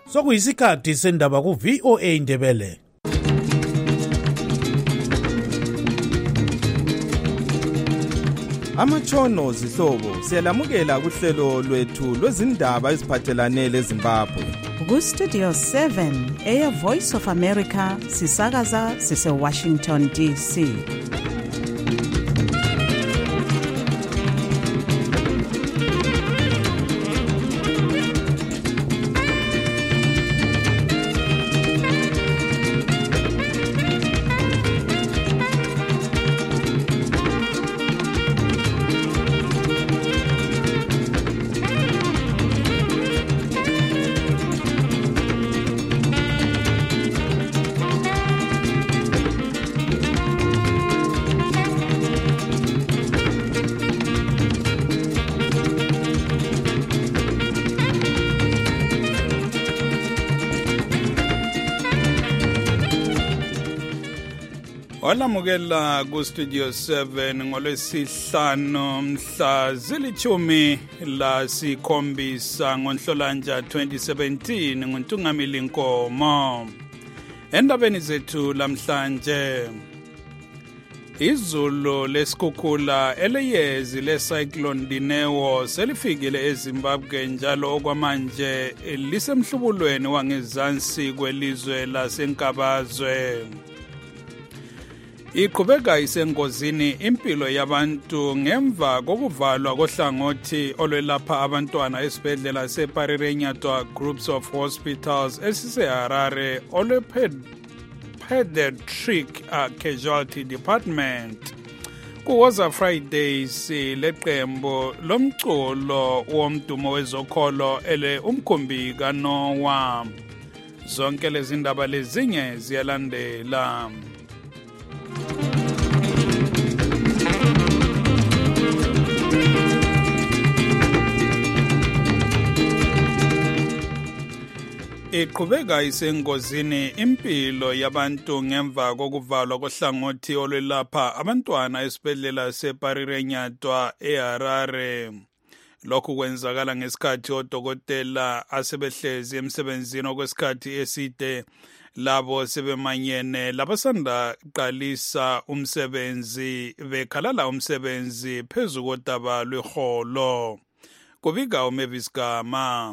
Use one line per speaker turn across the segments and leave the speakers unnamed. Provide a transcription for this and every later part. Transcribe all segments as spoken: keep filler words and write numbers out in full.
Sokuyisikhathi sendaba ku V O A Ndebele.
Amatshono zihlobo siyalamukela kuhlelo lwethu lwezindaba eziphathelane leZimbabwe.
Ku Studio seven, Air Voice of America, sisakaza sise Washington D C.
Olamukela ku Studio seven ngolwesihlanu mhla zilithumi la sikhombisa ngoNhlolanja twenty seventeen nguNtungamili Nkomo. Endabeni zethu lamhlanje, izulu lesikhukhula eleyezi lecyclone Dineo selifikile eZimbabwe njalo okwamanje lisemhlubulweni wangezansi kwelizwe lasenkabazwe. Iqhubeka isengozini impilo yabantu ngemva kokuvalwa kohlangothi olwelapha abantwana esibhedlela seParirenyatwa Groups of Hospitals esiseHarare olwe-Pediatric uh, Casualty Department. Kuwoza Fridays leqembo lomculo womdumo wezokholo ele umkhumbi kaNoah. Zonke lezi ndaba lezinye ziyalandela. Iqhubeka isengozini impilo yabantu ngemva kokuvalwa kohlangothi olwelapha abantwana esibhedlela seParirenyatwa eHarare. Lokhu kwenzakala ngesikhathi odokotela asebehlezi emsebenzini okwesikhathi eside labo sebemanyene labasanda qalisa umsebenzi bekhalala umsebenzi phezu kodaba lweholo. Kubika uMavis Gama.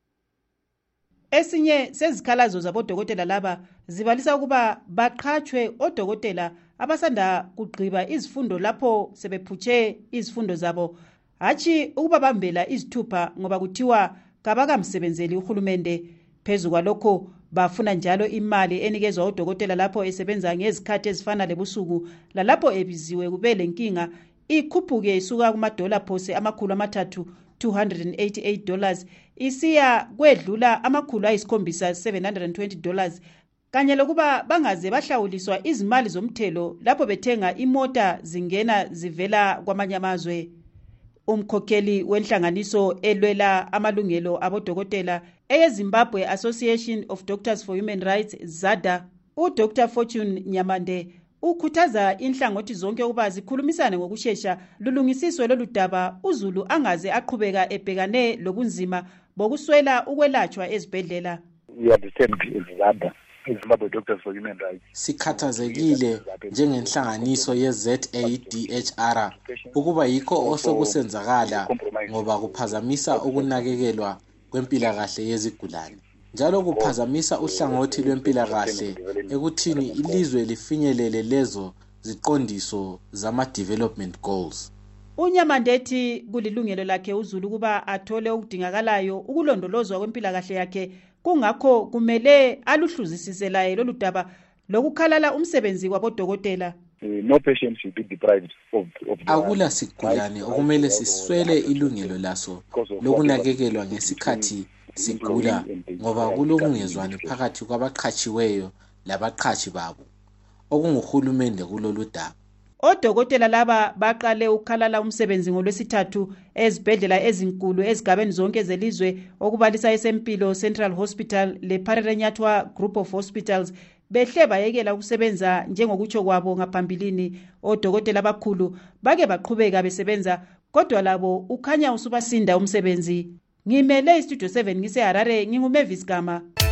Esinye sezikhalazo zabodokotela laba zibalisa ukuba baqhatshwe odokotela abasanda kugqiba izifundo lapho sebephutshe izifundo zabo, hatshi ukuba bambela izithupha ngoba kuthiwa kabakamsebenzeli uhulumende. Phezu kwalokho bafuna njalo imali enikezwa odokotela lapho esebenza ngezikhathi ezifana lebusuku, lalapho ebiziwe kube lenkinga ikhuphuke isuka kumadola phose amakhulu amathathu two hundred eighty-eight dollars isiya kwedlula amakhulu ayisikhombisa seven hundred twenty dollars, kanye lokuba bangaze bahlawuliswa izimali zomthelo lapho bethenga imota zingena zivela kwamanye amazwe. Umkhokheli wenhlanganiso elwela amalungelo abodokotela eyeZimbabwe Association of Doctors for Human Rights ZADA, uDr Fortune Nyamande, ukhuthaza inhlangothi zonke ukuba zikhulumisane ngokusheshsha lulungisiswe lolu daba uZulu angaze aqhubeka ebhekane lobunzima bokuswela ukwelatshwa ezibhedlela.
We understand ZADA, Zimbabwe Doctors for Human Rights.
Sikhathazekile njengenhlanganiso ye-Z A D H R ukuba yikho osokusenzakala ngoba kuphazamisa ukunakekelwa kwempilakahle yezigulane. Njalo kuphazamisa uhlangothi lwempilakahle ekuthini ilizwe lifinyelele lezo ziqondiso zama-development goals.
Unyamandethi kulilungelo lakhe uZulu kuba athole ukudingakalayo ukulondolozwa kwempilakahle yakhe, kungakho kumele aluhluzisise laye lolu daba lokukhalala umsebenzi kwabodokotela.
No patient should be deprived of, of
akula sigulane okumele siswele ilungelo laso lokunakekelwa ngesikhathi sigula ngoba kulokungezwani phakathi kwabaqhatshiweyo labaqhatshi babo okunguhulumende kulolu daba.
Odokotela laba baqale ukukhalala umsebenzi ngolwesithathu ezibhedlela ezinkulu ezigabeni zonke zelizwe okubalisa esempilo Central Hospital leParirenyatwa Group of Hospitals behle bayekela ukusebenza njengokutsho kwabo ngaphambilini. Odokotela abakhulu bake baqhubeka besebenza kodwa labo ukhanya usubasinda umsebenzi. Ngimele iStudio seven ngiseHarare, nginguMavis Gama.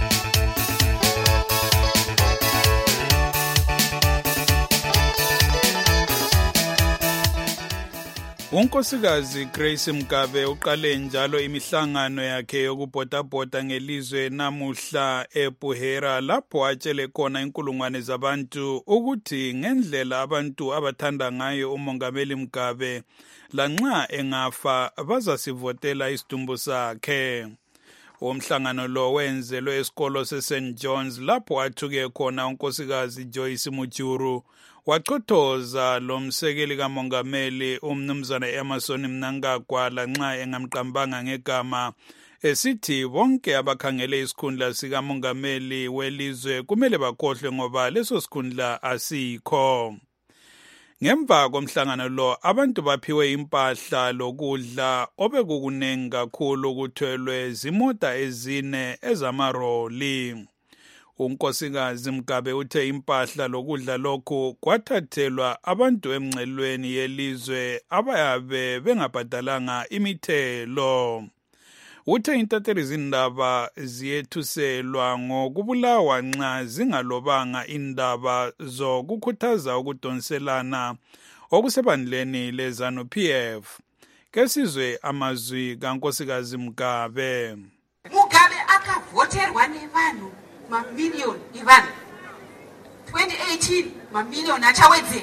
Unkosikazi Grace Mgabe uqale njalo imihlangano yakhe yokubhodabhoda ngelizwe namuhla eBuhera lapho atshele khona inkulungwane zabantu ukuthi ngendlela abantu abathanda ngayo uMongameli Mgabe lanxa engafa bazasivotela isidumbu sakhe. Umhlangano lo wenzelwe esikolo seSaint John's lapho athuke khona unkosikazi Joyce Mujuru wachothoza lo msekeli kamongameli umnumzana Emerson Mnangagwa lanxa engamqambanga ngegama esithi bonke abakhangele isikhundla sikamongameli welizwe kumele bakhohlwe ngoba leso sikhundla asikho. Ngemva komhlangano lo abantu baphiwe impahla lokudla obekukunengi kakhulu kuthelwe zimota ezine ezamaroli. Unkosikazi Mgabe uthe impahla lokudla lokhu kwathathelwa abantu emngcelweni yelizwe abayabe bengabhadalanga imithelo. Uthe intatheli zindaba ziyethuselwa ngokubulawa nxa zingalobanga indaba zokukhuthaza ukudonselana okusebandleni leZANU-P F. Kesizwe amazwi kankosikazi Mgabe.
Mugabe akavoterwa nevanhu mamiliyoni evanhu. twenty eighteen mamiliyoni achawedzera.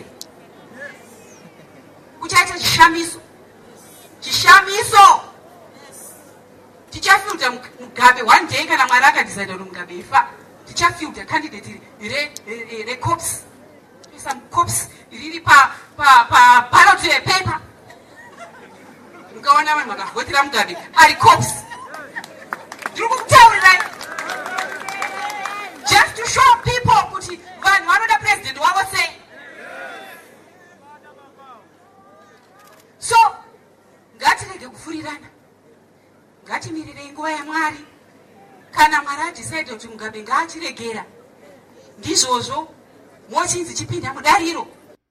Kuchaita chishamiso. Chishamiso. Tichafilta Mugabe one day kana Mwari akadecide kuti Mugabe ifa. Tichafilta candidate re re re cops. Some cops riri pa pa pa ballot paper. Mukaona vanhu vakavotera Mugabe ari cops. Ndiri kukutaurirai. Just to show people kuti vanhu vanoda president wavo sei. So ngatirege kufurirana. Ngatimirire nguva yaMwari. Kana Mwari adecide kuti Mugabe ngaachiregera. Ndizvozvo mochinzi chipinda mudariro.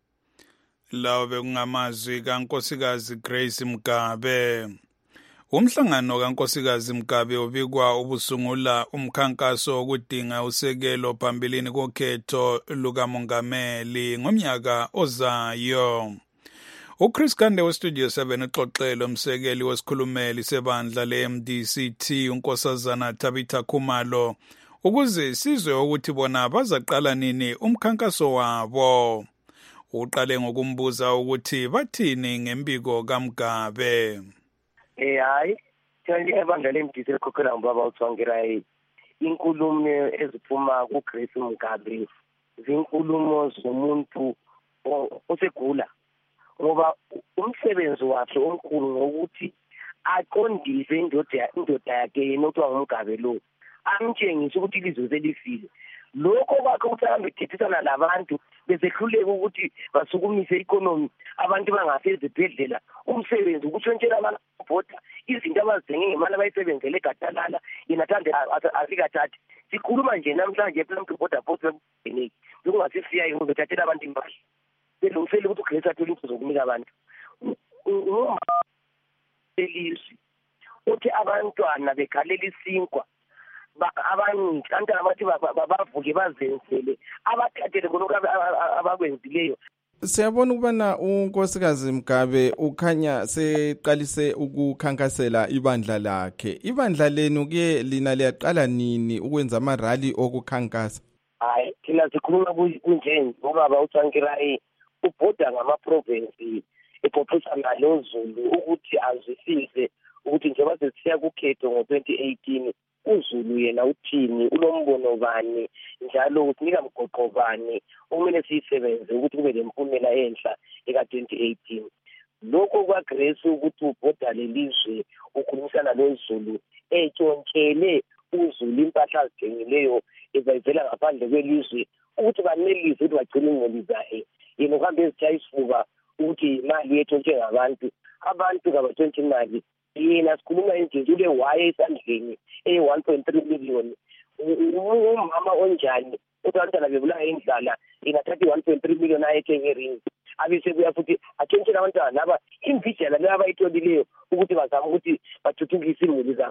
Lawo bekungamazwi kankosikazi Grace Mgabe. Umhlangano kankosikazi Mgabe ubikwa ubusungula umkhankaso wokudinga usekelo phambilini kokhetho lukamongameli ngomnyaka ozayo. uChris Kande weStudio seven uxoxele umsekeli wesikhulumeli sebandla le-M D C T unkosazana Tabitha Khumalo ukuze sizwe ukuthi bona bazaqala nini umkhankaso wabo. Uqale ngokumbuza ukuthi bathini ngempiko kaMgabe.
Eh hayi thandi ebandla le-M D C ekhokhela mbaba uthwangerai inkulumo eziphuma kuGrace Mgabe zinkulumo zomuntu osegula ngoba umsebenzi wakhe omkhulu ngokuthi aqondise indoda indoda yakhe enotwa ngumgabe lo amtshengise ukuthi ilizwe selifile lokho kwakhe ukuthi ahambe ethethisana labantu besehluleka ukuthi basukumise economy abantu bangafezi ezibhedlela umsebenzi ukuthi wentshela abantu vota izinto abazidinge ngemali abayisebenzele egatalala yena thande asikathathi sikhuluma nje namhlanje phela vota vota beneki bekungasifika ngokuthathela abantu impahla belungisele ukuthi uGrace athole into zokunika abantu uma elizwe uthi abantwana bekhalela isinkwa abanye kanti abathi bavuke bazenzele abathathele konke abakwenzileyo.
Siyabona ukubana unkosikazi Mgabe ukhanya seqalise ukukhankasela ibandla lakhe. Ibandla lenu ke lina liyaqala nini ukwenza ama rally okukhankasa?
Hayi thina sikhuluma kunje ngoba bawuthankirai ubhoda ngama province epophusana loZulu ukuthi azwisise ukuthi njengoba sesiya kukhetho ngo twenty eighteen uZulu yena uthini unombono bani njalo ukunika mgoqo bani umele sisebenze ukuthi kube lempumela enhla eka twenty eighteen. Lokho kwaGrace ukuthi ubhoda lelizwe ukhulumisana loZulu etshontshele uZulu impahla azidingileyo ezayivela ngaphandle kwelizwe ukuthi banelizwe ukuthi bagcine ingqondo zahe yena uhambe ezitshaya isifuba ukuthi imali yethu njengabantu abantu kabatshontshe imali yena sikhuluma nje ule waye esandleni e one point three million umama onjani uthi abantwana bebulawa indlala ingathatha one point three million ayethenge ring abise kuya futhi atshentshela abantwana laba imvijana laba bayitholileyo ukuthi bazama ukuthi bathuthukise imuli zabo.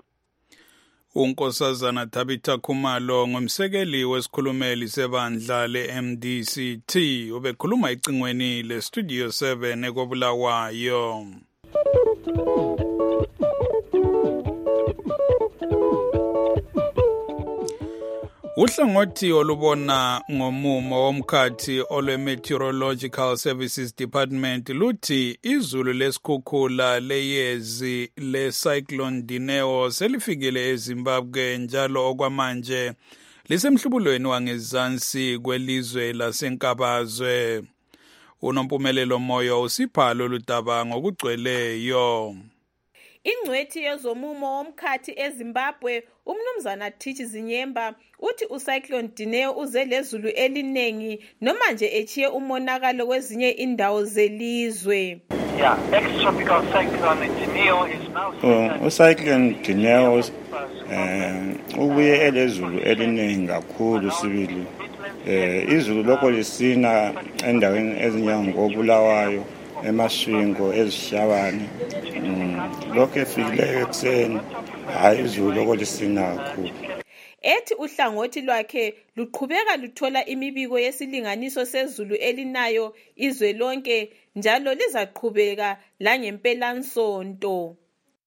Unkosazana Tabitha Khumalo ngumsekeli wesikhulumeli sebandla le-M D C T ubekhuluma icingweni le-Studio seven ekobulawayo. Uhlangothi olubona ngomumo womkhathi olwe-Meteorological Services Department luthi izulu lesikhukhula leyezi le-Cyclone Dineo selifikile eZimbabwe njalo okwamanje lisemhlubulweni wangezansi kwelizwe lasenkabazwe. Unompumelelo Moyo usipha lolu daba ngokugcweleyo.
Ingcwethi yezomumo womkhathi eZimbabwe umnumzana Thichi Zinyemba uthi uCyclone Dineo uze lezulu elinengi noma nje echiye umonakalo kwezinye indawo zelizwe.
Yeah, ex-tropical cyclone Dineo is now
uh, uCyclone Dineo eh ubuye elezulu eliningi kakhulu sibili. Eh izulu lokho lisina endaweni ezinyangobulawayo emaswingo ezishabani lokho efikileyo ekseni hayi izulu lokho lisina kakhulu.
Ethi uhlangothi lwakhe luqhubeka luthola imibiko yesilinganiso sezulu elinayo izwe lonke njalo lizaqhubeka la ngempelansonto.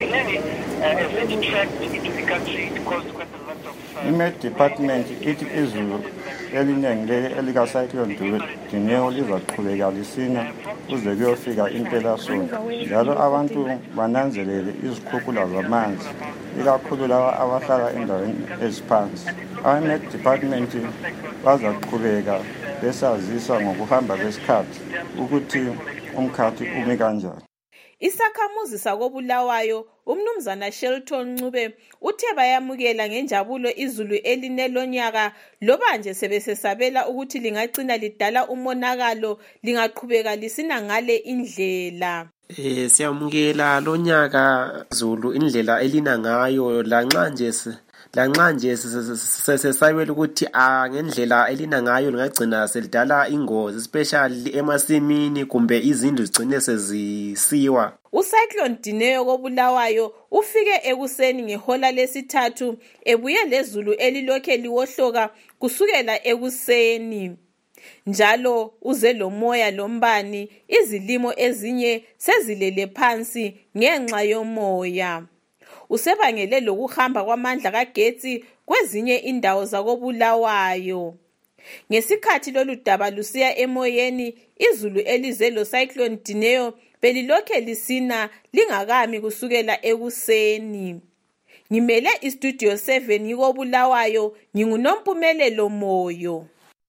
I-Met Department ithi izulu eliningi elika-Cyclone Dineo lizaqhubeka lisina kuze kuyofika impelasonto njalo abantu bananzelele izikhukhula zamanzi ikakhulu laba abahlala endaweni eziphansi. I-Met Department bazaqhubeka besazisa ngokuhamba kwesikhathi ukuthi umkhathi umi kanjani.
Isakhamuzi sakobulawayo umnumzana Shelton Ncube uthe bayamukela ngenjabulo izulu elinelonyaka loba nje sebesesabela ukuthi lingacina lidala umonakalo lingaqhubeka lisina ngale indlela.
Eh siyamukela lonyaka zulu indlela elina ngayo lanxa nje lanxa nje sesayibela ukuthi a ngendlela elina ngayo lingagcina selidala ingozi especially emasimini kumbe izindlu zigcine sezisiwa.
uCyclone Dineo kobulawayo ufike ekuseni ngehola lesithathu ebuye lezulu elilokhe liwohloka kusukela ekuseni. Njalo uze lomoya lombani izilimo ezinye sezilele phansi ngenxa yomoya. Usebangele lokuhamba kwamandla kagetsi kwezinye indawo zakobulawayo. Ngesikhathi lolu daba lusiya emoyeni izulu elize lo Cyclone Dineo belilokhe lisina lingakami kusukela ekuseni. Ngimele istudio seven yikobulawayo ngingunompumelelo Moyo.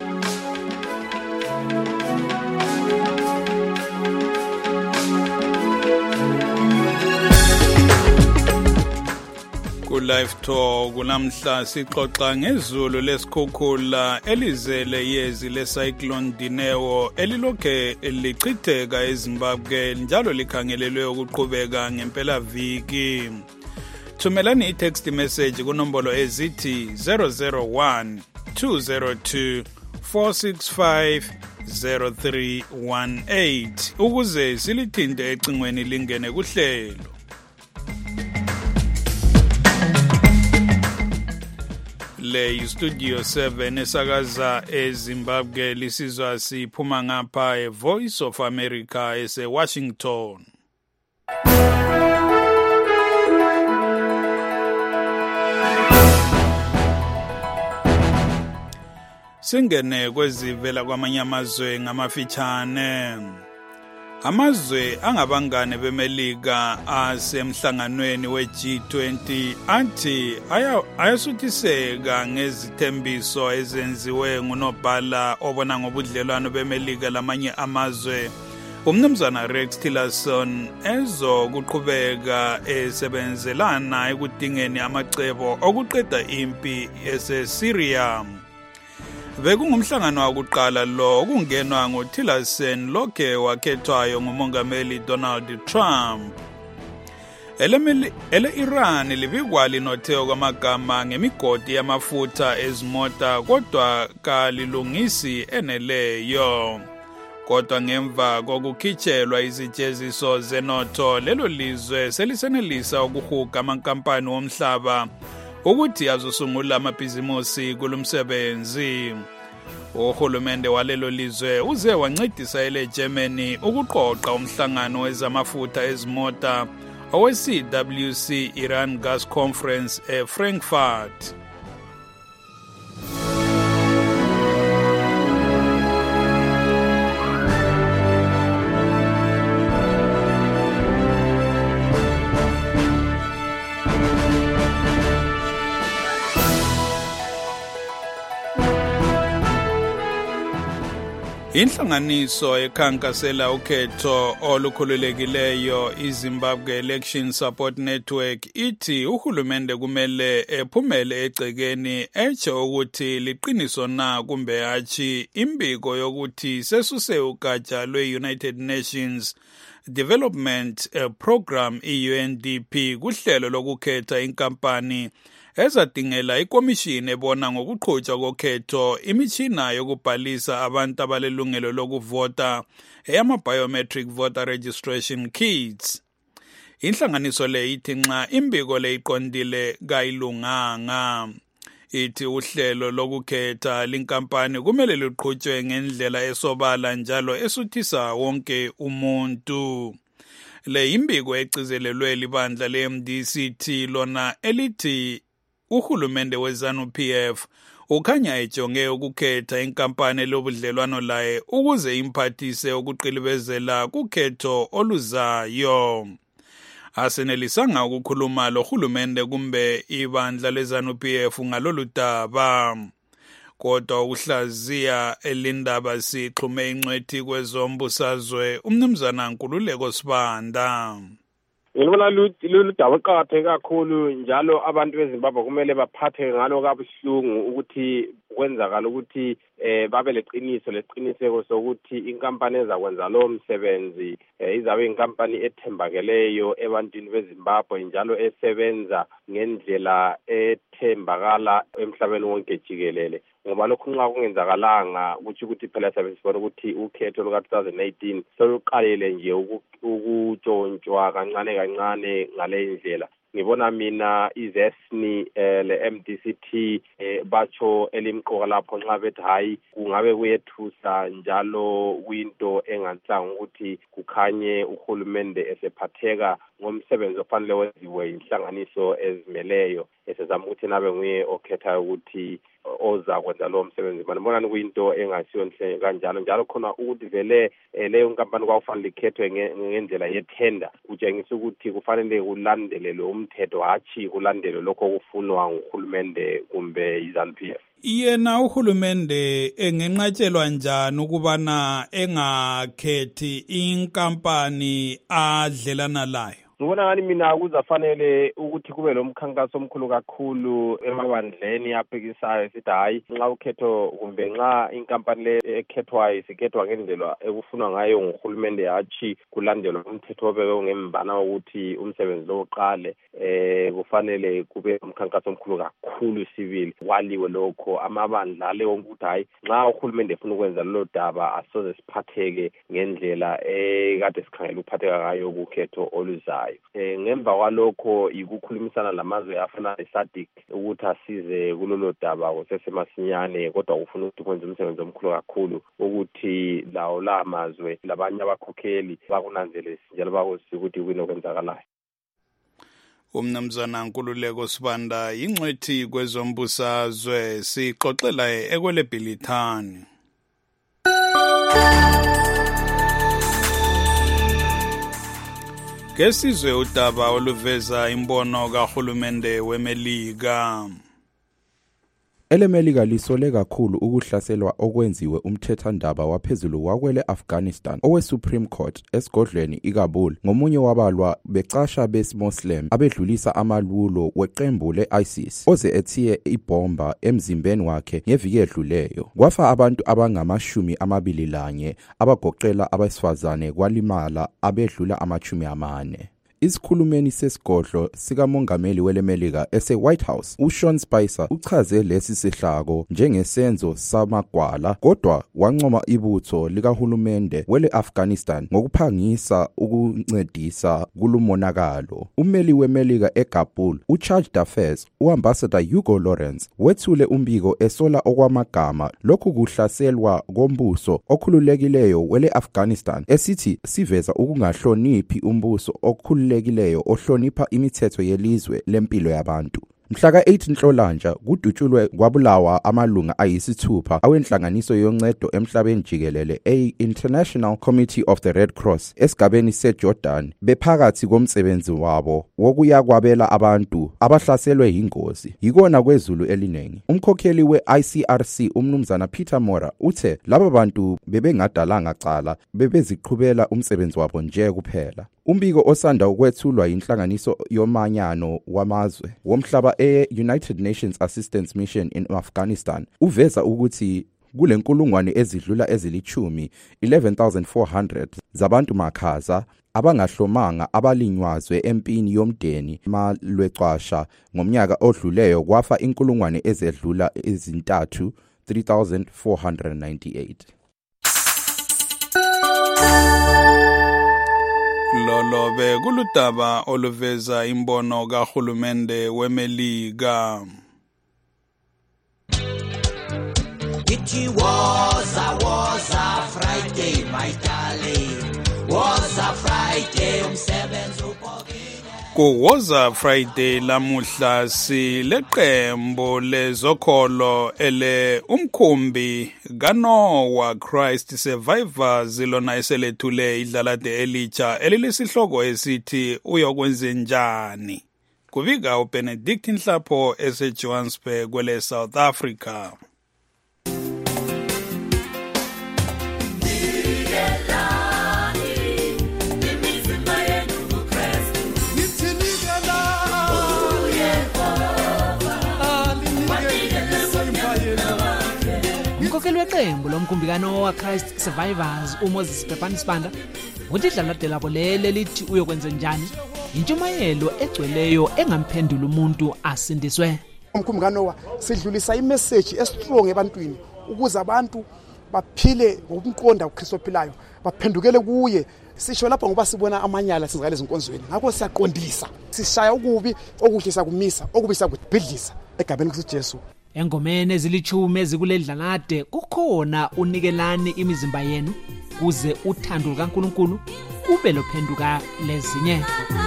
Live Talk kunamhla sixoxa ngezulu lesikhukhula elizele yezi leCyclone Dineo elilokhe lichitheka eZimbabwe njalo likhangelelwe ukuqhubeka ngempela viki. Thumelani i-text message kunombolo ezithi zero zero one two zero two four six five zero three one eight ukuze silithinte ecingweni lingene kuhlelo. Le Studio seven esakaza eZimbabwe lisizwa siphuma ngapha eVoice of America ese Washington. Singene kwezivela kwamanye amazwe ngamafitshane. Amazwe angabangane bemelika asemhlanganweni we-G twenty athi ayasuthiseka ngezithembiso ezenziwe ngunobhala obona ngobudlelwano bemelika lamanye amazwe. Umnumzana Rex Tillerson ezokuqhubeka esebenzelana ekudingeni amacebo okuqeda impi eseSyria. Bekungumhlangano wakuqala lo okungenwa ngoTillerson lokhe wakhethwayo ngumongameli Donald Trump. Ele ele Iran libikwa linotheo kwamagama ngemigodi yamafutha ezimota kodwa kalilungisi eneleyo. Kodwa ngemva kokukhitshelwa izijeziso zenotho lelo lizwe selisenelisa ukuhuga amankampani womhlaba ukuthi azosungula amabhizimusi kulomsebenzi. Uhulumende walelo lizwe uze wancedisa ele Germany ukuqoqa umhlangano wezamafutha ezimota owe-C W C Iran Gas Conference eFrankfurt. Inhlanganiso ekhankasela ukhetho olukhululekileyo iZimbabwe Election Support Network ithi uhulumende kumele ephumele egcekeni etsho ukuthi liqiniso na kumbe hatshi imbiko yokuthi sesuse ugatsha lwe-United Nations Development Program i-U N D P kuhlelo lokukhetha inkampani ezadingela ikomishini ebona ngokuqhutshwa kokhetho imitshina yokubhalisa abantu abalelungelo lokuvota eyama-biometric voter registration kits. Inhlanganiso le ithi nxa imbiko le iqondile kayilunganga. Ithi uhlelo lokukhetha linkampani kumele luqhutshwe ngendlela esobala njalo esuthisa wonke umuntu. Le imbiko egcizelelwe libandla le-M D C T lona elithi uhulumende we-ZANU P F ukhanya ejonge ukukhetha inkampani lobudlelwano laye ukuze imphathise ukuqilibezela kukhetho oluzayo. Asenelisanga ukukhuluma lo hulumende kumbe ibandla le-ZANU P F ngalolu daba. Kodwa uhlaziya elindaba sixhume ingcwethi kwezombusazwe umnumzana Nkululeko Sibanda.
Ngibona lolu daba eqakatheke kakhulu njalo abantu beZimbabwe kumele baphathe ngalo kabuhlungu ukuthi kwenzakala ukuthi eh babe leqiniso leqiniseko sokuthi inkampani ezakwenza lo msebenzi izabe inkampani ethembakeleyo ebantwini beZimbabwe njalo esebenza ngendlela ethembakala emhlabeni wonke jikelele. Ngoba lokhu nxa kungenzakalanga kuthi ukuthi phela sabe sibona ukuthi ukhetho luka two thousand eighteen soluqalile nje ukutshontshwa kancane kancane ngale ndlela. Ngibona mina izesni le-M D C T batsho elimqoka lapho nxa bethi hayi kungabe kuyethusa njalo kuyinto enganhlanga ukuthi kukhanye uhulumende esephatheka ngomsebenzi ofanele wenziwe inhlanganiso ezimeleyo esezama ukuthi nabe nguye okhethayo ukuthi oza kwenza lo msebenzi. Ngibona kuyinto engasiyo nhle kanjalo njalo khona ukuthi vele leyo nkampani kwakufanele ikhethwe ngendlela yethenda kutshengisa ukuthi kufanele kulandelelwe umthetho hatshi kulandelwe lokho kufunwa nguhulumende kumbe iZANU P F.
Yena uhulumende engenqatshelwa njani ukubana engakhethi inkampani adlelana layo?
Ngibona ngani mina kuzafanele ukuthi kube lo mkhankaso omkhulu kakhulu emabandleni aphikisayo sithi hayi nxa ukhetho kumbe nxa inkampani le ekhethwayo isikhethwa ngendlela ekufunwa ngayo nguhulumende hatshi kulandelwa umthetho obekwe ngembana ukuthi umsebenzi lo uqale eh kufanele kube umkhankaso omkhulu kakhulu sibili waliwe lokho amabandla le ukuthi hayi nxa uhulumende efuna ukwenza lo daba asoze siphatheke ngendlela ekade sikhangela ukuphatheka ngayo ukhetho oluzayo. Eh ngemva kwalokho ikukhulumisana lamazwe afana ne-SADC ukuthi asize kulolo daba kusesemasinyane kodwa ufuna ukuthi kwenze umsebenzi omkhulu kakhulu ukuthi lawo la mazwe labanye abakhokheli bakunanzelise njalo bakwazi ukuthi kuyini okwenzakalayo.
Umnumzana Nkululeko Sibanda ingcwethi kwezombusazwe sixoxela ekwelebhilithani. Kesizwe udaba oluveza imbono kahulumende weMelika.
EleMelika lisole kakhulu ukuhlaselwa okwenziwe umthethandaba waphezulu wakwele Afghanistan owe-Supreme Court esigodlweni iKabul ngomunye wabalwa becasha besi-Muslim abedlulisa amalulo weqembu le-ISIS oze ethiye ibhomba emzimbeni wakhe ngeviki edluleyo. Kwafa abantu abangamashumi amabili lanye abagoqela abesifazane kwalimala abedlula amashumi amane. isikhulumeni sesigodlo sikamongameli welemelika ese-White House uSean Spicer uchaze lesi sihlako njengesenzo samagwala kodwa wancoma ibutho likahulumende wele-Afghanistan ngokuphangisa ukuncedisa kulumonakalo. Ummeli wemelika eKabul uChargé d'Affaires uambassador Hugo Lawrence wethule umbiko esola okwamagama lokhu kuhlaselwa kombuso okhululekileyo wele-Afghanistan esithi siveza ukungahloniphi umbuso okhululekileyo ohlonipha imithetho yelizwe lempilo yabantu. Mhla ka-eight Nhlolanja kudutshulwe kwabulawa amalunga ayisithupha awenhlanganiso yoncedo emhlabeni jikelele e-International Committee of the Red Cross esigabeni seJordan bephakathi komsebenzi wabo wokuyakwabela abantu abahlaselwe yingozi yikona kwezulu elinengi. Umkhokheli we-I C R C umnumzana Peter Mora uthe laba bantu bebengadalanga cala bebeziqhubela umsebenzi wabo nje kuphela. Umbiko osanda ukwethulwa yinhlanganiso yomanyano wamazwe womhlaba e-United Nations Assistance Mission in Afghanistan uveza ukuthi kule nkulungwane ezidlula ezilichumi eleven thousand four hundred zabantu makhaza abangahlomanga abalinywazwe empini yomdeni malwecwasha ngomnyaka odluleyo kwafa inkulungwane ezedlula ezintathu three thousand four hundred ninety-eight.
Lolo be kuludaba oluveza imbono kahulumende wemelika.
It was a was a Friday, my darling. Was a Friday umsebenzi upokile.
Ku was a Friday lamuhla sileqembo lezokholo ele umkhumbi kaNoah Christ Survivors lona eselethule idlalade elicha elilesihloko esithi uyokwenza njani. Kuvika uBenedict Nhlapho eseJohannesburg kwele South Africa.
Umkhokheli weqembu lomkhumbi kaNoah Christ Survivors uMoses Pepanisibanda uthi idlalade labo lele lithi uyokwenza njani intshumayelo egcweleyo engamphendula umuntu asindiswe.
Umkhumbi kaNoah sidlulisa imessage estrong ebantwini ukuze abantu baphile ngokumqonda uKristu ophilayo baphendukele kuye. Sisho lapha ngoba sibona amanyala sizakale ezinkonzweni ngakho siyaqondisa sishaya ukubi okuhle sakumisa okubi sakubhidlisa egabeni kuJesu.
Engomene ezilichume ezikuledlalade kukhona unikelani imizimba yenu kuze uthando kaNkuluNkulu kube lophenduka lezinye.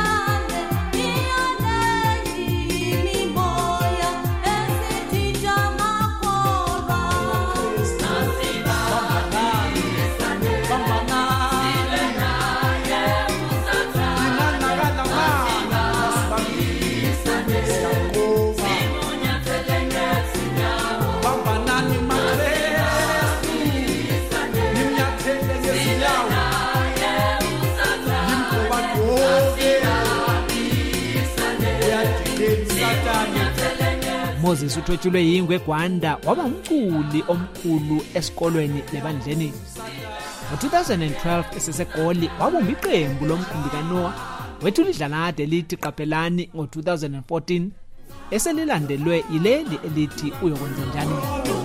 Moses uthwetshulwe yingwe eGwanda waba umculi omkhulu esikolweni lebandleni. Ngo-two thousand twelve eseseGoli wabumba iqembu lomkhumbi kaNoah wethula idlalade elithi Qaphelani ngo-two thousand fourteen eselilandelwe yileli elithi uyokwenza njani.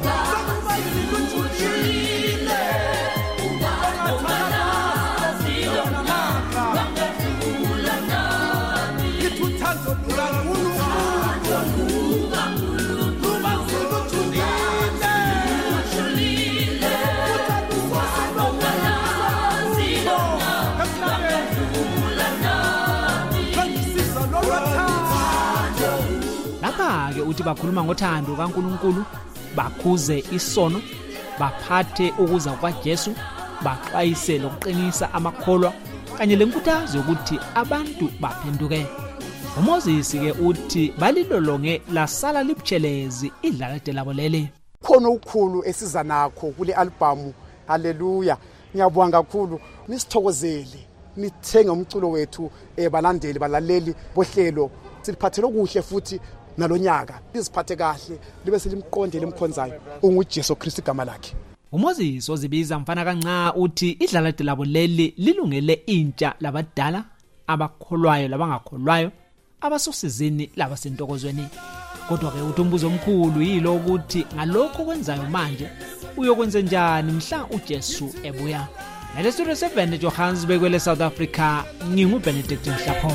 Lapha-ke uthi bakhuluma ngothando kaNkuluNkulu, bakhuze isono, baphathe ukuza kwaJesu, baxwayise lokuqinisa amakholwa kanye lenkuthazo ukuthi abantu baphenduke. uMoses-ke uthi balilolonge lasala libutshelezi idlalade labo leli.
Khona ukukhulu esiza nakho kule album. Haleluya. Ngiyabonga kakhulu nisithokozele nithenga umculo wethu ebalandeli balaleli bohlelo siliphathele okuhle futhi nalonyaka siziphathe kahle libe selimqondele imkhonzayo unguJesu Kristu igama lakhe.
uMoses ozibiza mfana kanca uthi idlalade labo leli lilungele intsha labadala abakholwayo labangakholwayo abasosizini labasentokozweni. Kodwa ke uthi umbuzo omkhulu yilo ukuthi ngalokho kwenzayo manje uyokwenza njani mhla uJesu ebuya. Nale studio seven Johannesburg kwele South Africa, ngingu Benedict Mhlapho.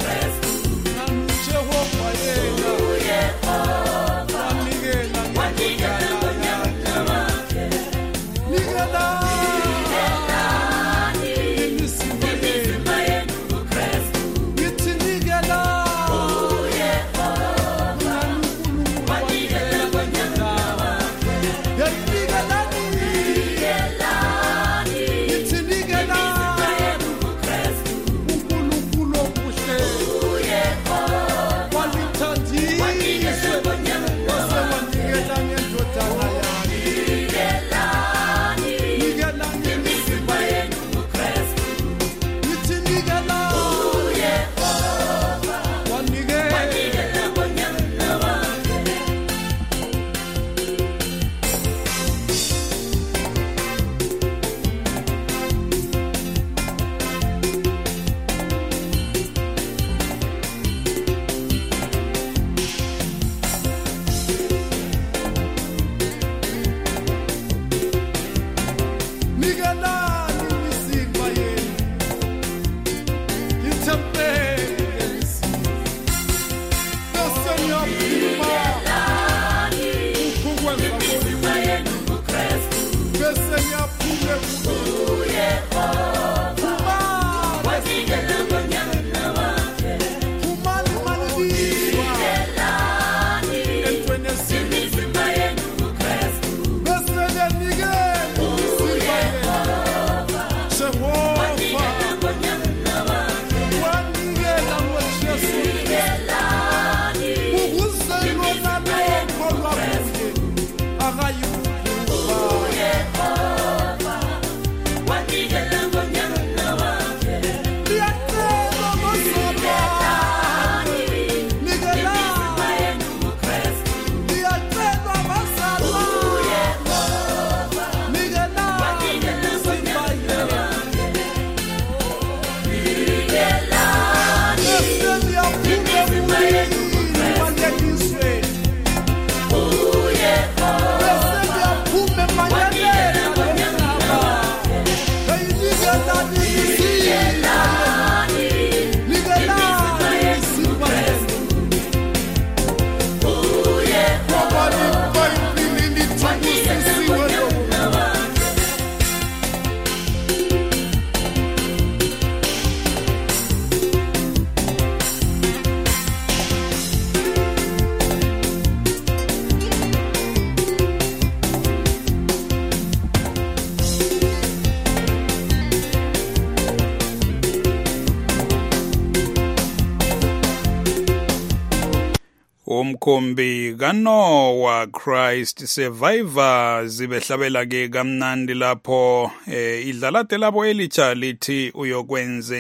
Umkhombi kaNoah Christ Survivor zibehlabela ke kamnandi lapho eh idlalate labo elitsha lithi uyokwenze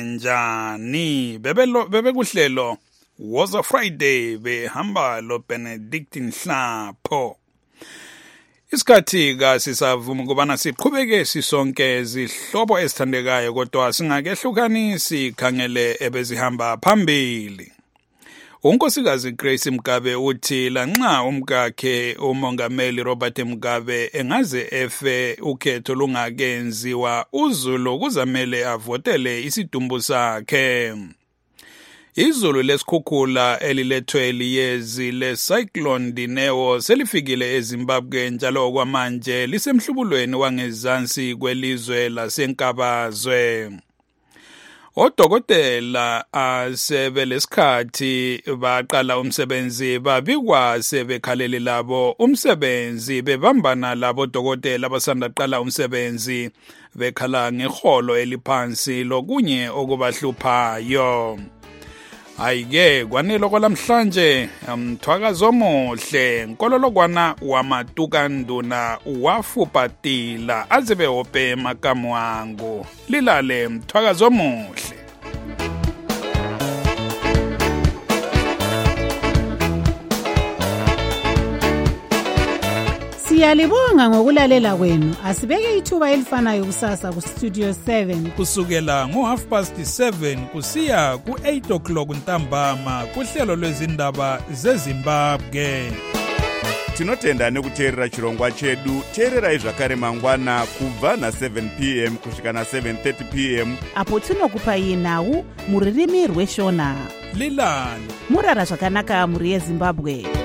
njani bebelo bebekuhlelo was a Friday behamba lo Benedict Mhlapho. Isikhathi ka sisavuma kubana siqhubeke sisonke izihlobo ezithandekayo kodwa singakehlukanisi khangele ebezihamba phambili. Unkosikazi Grace Mgabe uthi lanxa umkakhe umongameli Robert Mugabe engaze efe ukhetho lungakenziwa uZulu kuzamele avotele isidumbu sakhe. Izulu lesikhukhula elilethwe liyezi lecyclone Dineo selifikile eZimbabwe njalo kwamanje lisemhlubulweni wangezansi kwelizwe lasenkabazwe. Odokotela asebelesikhathi baqala umsebenzi babikwa sebekhaleli labo umsebenzi bebambana labo dokotela basanda qala umsebenzi bekhala ngeholo eliphansi lokunye okubahluphayo. Ayike kwanelo kwalamhlanje umthwakazo omuhle nkololokwana wamatukanduna wafupatila azebe hope makamu wangu lilale mthwakazo omuhle.
Siyalibonga ngokulalela kwenu. Asibeke ithuba elifanayo kusasa ku Studio seven
kusukela ngo half past seven kusiya ku eight o'clock ntambama kuhlelo lwezindaba zeZimbabwe.
Tinotenda nekuteerera chirongwa chedu. Teererai zvakare mangwana kubva na seven p m kusvika na seven thirty p m
apo tinokupai nhau muririmi rweshona.
Lilani
Murara zvakanaka muri yeZimbabwe.